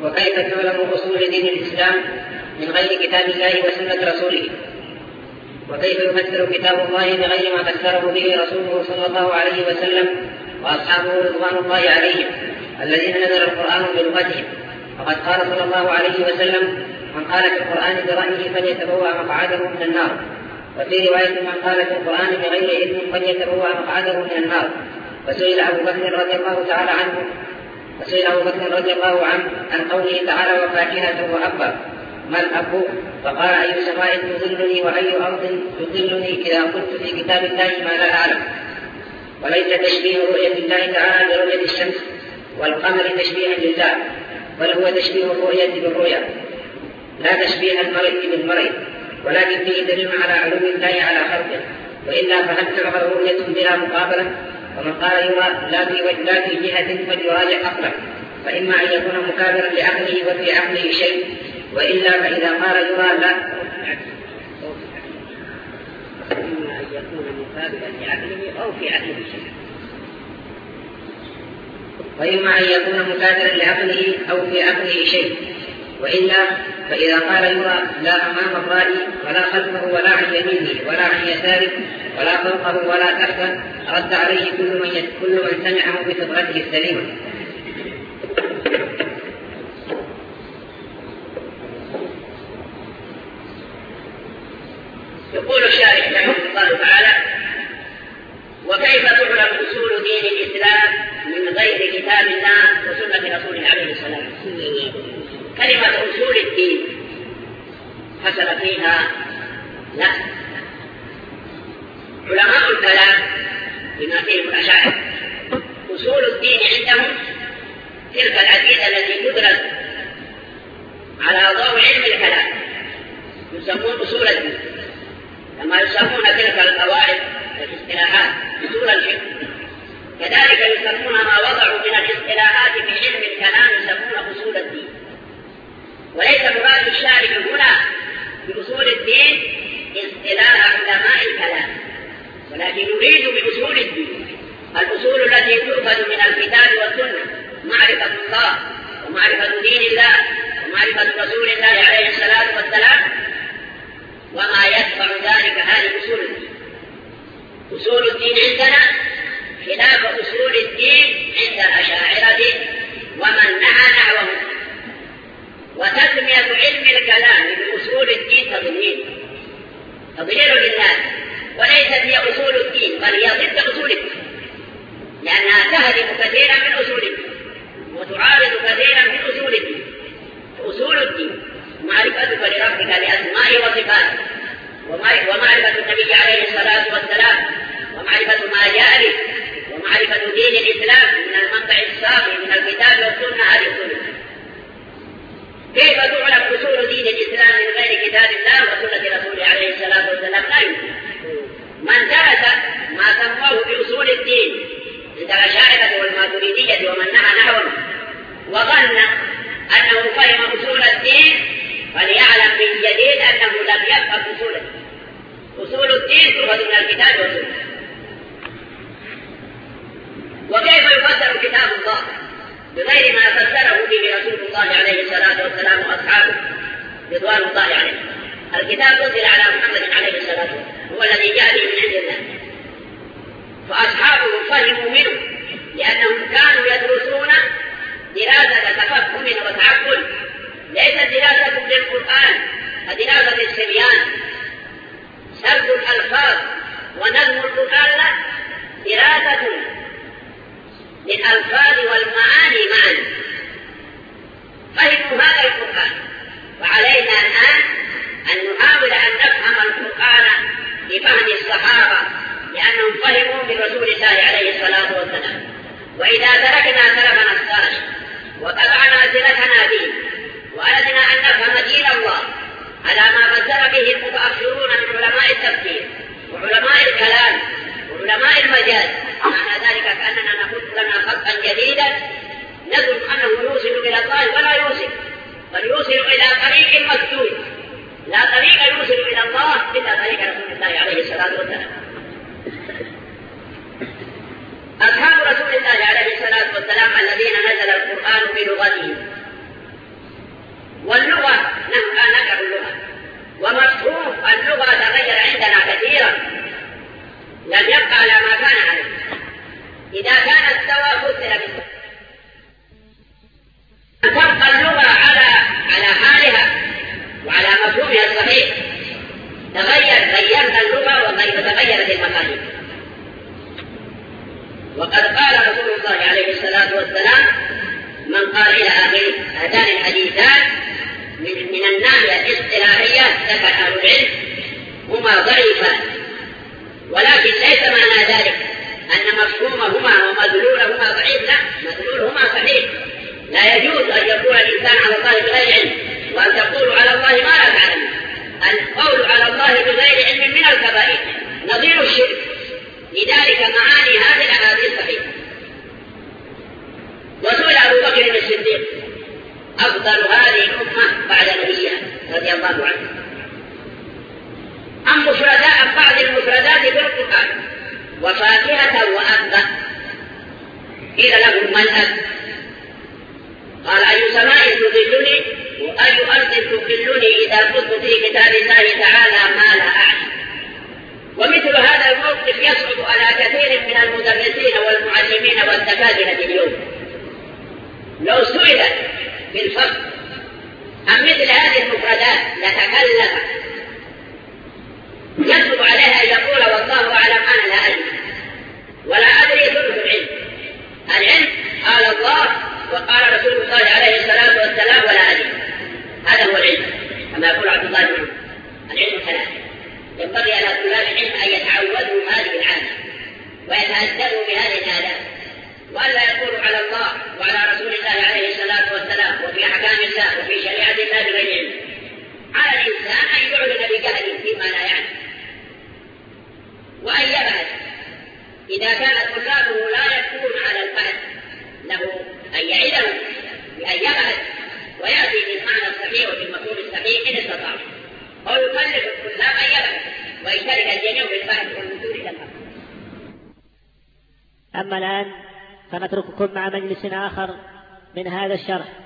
وكيف تعلم أصول دين الإسلام من غير كتاب الله وسنة رسوله؟ وكيف يفسر كتاب الله بغير ما فسره به رسوله صلى الله عليه وسلم وأصحابه رضوان الله عليهم الذين نزل القرآن بلغتهم؟ وقد قال صلى الله عليه وسلم: من قال في القرآن برأيه فليتبوأ مقعده من النار. وفي رواية: من قال في القرآن بغير علم فليتبوأ مقعده من النار. فسئل أبو بكر رضي الله عنه عن قوله تعالى: وفاكهة وأبا، ما الأب؟ فقال: أي سماء تظلني وأي أرض تظلني إذا قلت في كتاب الله ما لا أعلم. وليس تشبيه رؤية الله تعالى برؤية الشمس والقمر تشبيها لله، بل هو تشبيه الرؤية بالرؤية، لا تشبيه المرء بالمرء، ولكن فيه دليل على علو الله على خلقه. وإلا فهل تعبر رؤية بلا مقابلة؟ ومن قال يرى لا في جهة فليراجع عقله، فإما أن يكون مكابرا لعقله وفي عقله شيء، وإلا فإذا قال يرى لا، إما أن يكون مكابرا لعقله أو في عقله شيء، وإما أن يكون مكابرا لعقله أو في عقله شيء، وإلا فإذا قال يرى لا أمام الرأي ولا خلفه ولا عن يمينه ولا عن يساره ولا فوقه ولا تحته، رد عليه كل من سمعه بفطرته السليمة. يقول الشارح رحمه الله تعالى: وكيف تعلم أصول دين الإسلام من غير كتاب الله وسنة رسوله عليه الصلاة والسلام؟ كلمة أصول الدين حصل فيها لا. علماء الكلام بما فيهم الأشاعرة أصول الدين عندهم تلك العقيدة التي تدرس على ضوء علم الكلام، يسمون أصول الدين، كما يسمون تلك القواعد والاصطلاحات أصول الفقه، كذلك يسمون ما وضعوا من الاصطلاحات في علم الكلام يسمون أصول الدين. وليس مراد الشارح هنا بأصول الدين اصطلاح علماء الكلام، ولكن يريد بأصول الدين الأصول التي تؤخذ من الكتاب والسنة، معرفة الله ومعرفة دين الله ومعرفة رسول الله عليه الصلاة والسلام وما يتبع ذلك. هذه أصول الدين. أصول الدين عندنا خلاف أصول الدين عند الأشاعرة ومن نهى نحوه. وتسمية علم الكلام بأصول الدين تضليل للناس، وليست هي أصول الدين بل هي ضد أصول الدين، لأنها تهدم كثيرا من أصول الدين وتعارض كثيرا من أصول الدين. أصول الدين معرفتك لربك لأسمائه وصفاته، ومعرفة النبي عليه الصلاة والسلام، ومعرفة ما جاء به، ومعرفة دين الإسلام من المنبع الصافي من الكتاب والسنة. هذه أصول الدين. كيف تعلم أصول دين الإسلام من غير كتاب الله وسنة رسوله عليه الصلاة والسلام؟ لا يمكن. من درس ما سموه بأصول الدين عند الأشاعرة والماتريدية ومن نهى نحوه وظن أنه فهم أصول الدين فليعلم من جديد أنه لم يفهم أصول الدين. أصول الدين تؤخذ من الكتاب والسنة. وكيف يفسر كتاب الله بغير ما فسره به رسول الله عليه الصلاة والسلام وأصحابه رضوان الله عليهم؟ الكتاب نزل على محمد عليه الصلاة والسلام، هو الذي جاء به من عند الله، فأصحابه فهموا منه لأنهم كانوا يدرسون دراسة تفهم وتعقل، ليست دراسة للقرآن كدراسة الصبيان، سرد الألفاظ ونظم القرآن، لا، دراسة للألفاظ والمعاني معا. فهموا هذا القرآن، وعلينا الآن أن نحاول أن نفهم القرآن بفهم الصحابة لأنهم فهموا من رسول الله عليه الصلاة والسلام. وإذا تركنا سلفنا الصالح وتبعنا سلفنا دين وأردنا أن نفهم دين الله على ما فسر به المتأخرون من علماء التفسير وعلماء الكلام وعلماء المجاز، معنى ذلك كأننا نخط لنا خطا جديدا نظن أنه يوصل إلى الله ولا يوصل، بل يوصل إلى طريق مسدود، لا طريق يوصل إلى الله إلا طريق رسول الله عليه الصلاة والسلام. أصحاب رسول الله عليه الصلاة والسلام الذين نزل القرآن بلغتهم هاتان الحديثان من الناحية الاصطلاحية ذكر أهل العلم هما ضعيفان، ولكن ليس معنى ذلك أن مفهومهما ومدلولهما ضعيف، لا، مدلولهما صحيح. لا يجوز أن يقول الإنسان على الله بغير علم وأن تقولوا على الله ما لا تعلمون. القول على الله بغير علم من الكبائر نظير الشرك، لذلك معاني هذه الأحاديث صحيحة. وسئل أبو بكر الصديق أفضل هذه الأمة بعد نبيها رضي الله عنه عن بعض المفردات في القرآن: وفاكهة وأبا. قيل له: ما الأب؟ قال: أي سماء تظلني وأي أرض تظلني إذا كنت في كتاب الله تعالى ما لا أعلم. ومثل هذا الموقف يصعب على كثير من المدرسين والمعلمين والدكاترة اليوم. لو سئل بالفصل عن مثل هذه المفردات لتكلف، يجب عليها أن يقول: والله أعلم، أنا لا أدري ولا أدري ثلث العلم. العلم قال الله وقال رسول الله عليه الصلاة والسلام ولا أدري. هذا هو العلم، كما يقول عبد الله بن عمر: العلم ثلاثة. ينبغي على طلاب العلم أن يتعودوا هذه العادة ويتأدبوا بهذه الآداب، وألا يقولوا على الله وعلى رسول الله عليه الصلاة والسلام وفي أحكام الله وفي شريعة الله بغير علم. على الإنسان أن يعلن بجهله فيما لا يعلم، وأن يبعد إذا كان طلابه لا يكون على الفهم له أن يعدهم بأن يبعد ويأتي بالمعنى الصحيح وبالمفهوم الصحيح إن استطاع، أو يكلف الطلاب أن يبعد ويشترك الجميع بالبحث والوصول إلى الحق. أما الآن فنترككم مع مجلس آخر من هذا الشرح.